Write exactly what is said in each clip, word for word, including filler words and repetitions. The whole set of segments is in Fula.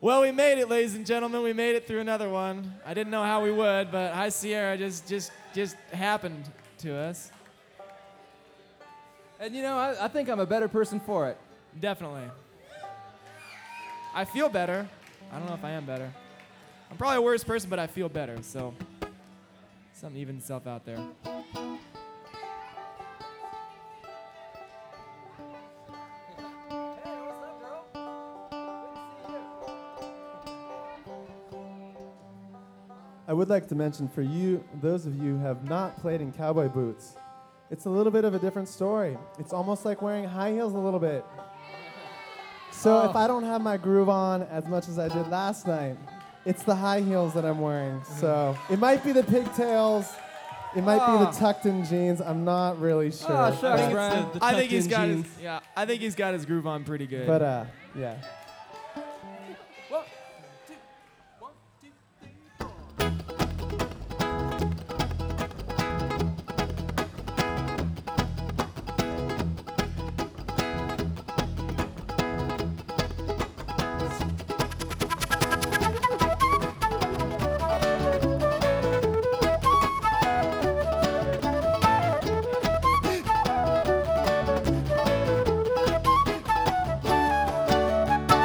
Well, we made it, ladies and gentlemen. We made it through another one. I didn't know how we would, but High Sierra just just just happened to us. And you know, I, I think I'm a better person for it. Definitely. I feel better. I don't know if I am better. I'm probably a worse person, but I feel better, so something evens itself out there. I would like to mention for you, those of you who have not played in cowboy boots, it's a little bit of a different story. It's almost like wearing high heels a little bit. So Oh. if I don't have my groove on as much as I did last night, it's the high heels that I'm wearing. So it might be the pigtails, it might be the Oh. tucked-in jeans. I'm not really sure. Oh, shucks, I think, Brian. it's the- I think he's got his, yeah. I think he's got his groove on pretty good. But uh, yeah. Thank you.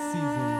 season.